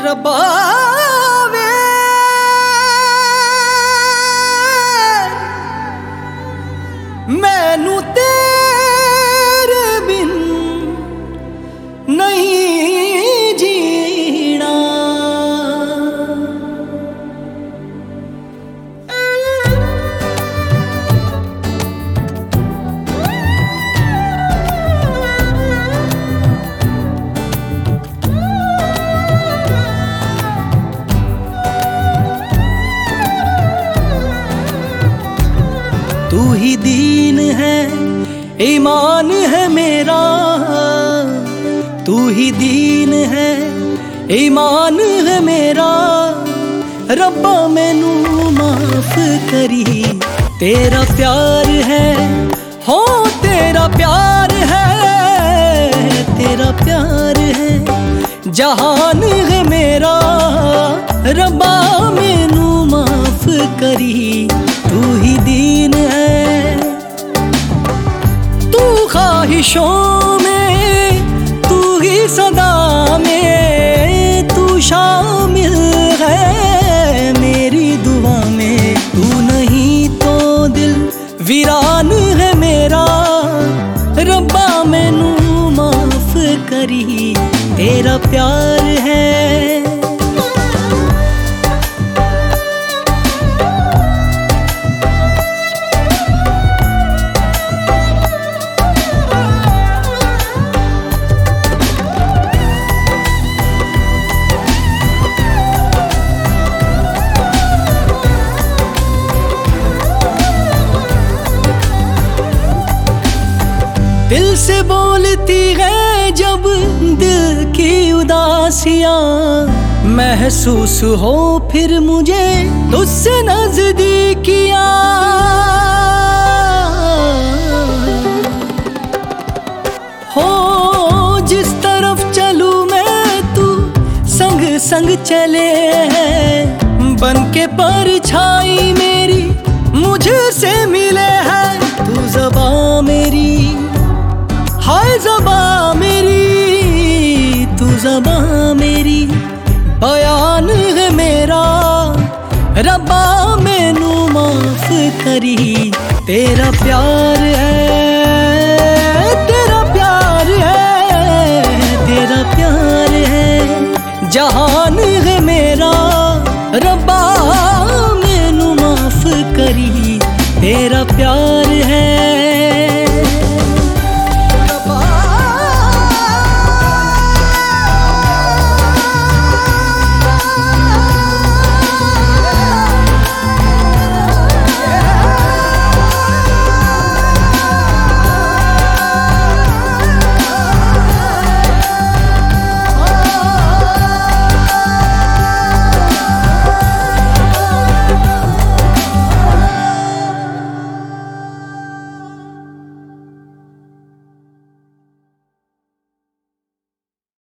रब्बा वे मैनू तेरे बिन नहीं जीना। तू ही दीन है, ईमान है मेरा, तू ही दीन है, ईमान है मेरा। रब्बा मैनू माफ करी, तेरा प्यार है, हो तेरा प्यार है, तेरा प्यार है, जहान है मेरा। रब्बा मैनू माफ करी, तू ही दीन है। तू ख्वाहिशों में, तू ही सदा में, तू शामिल है मेरी दुआ में। तू नहीं तो दिल वीरान है मेरा। रब्बा मैनू माफ करी, तेरा प्यार है। दिल से बोलती है जब दिल की उदासियां, महसूस हो फिर मुझे तुझसे नजदीकियां। हो जिस तरफ चलूं मैं तू संग संग चले है, बन के परछाई मेरी मुझसे मिले है। तू ज़बां मेरी, हाय ज़बां मेरी, तू ज़बां मेरी, बयान है मेरा। रब्बा मैनू माफ करी, तेरा प्यार है, तेरा प्यार है, तेरा प्यार है, जहान है मेरा। रब्बा मैनू माफ करी, तेरा प्यार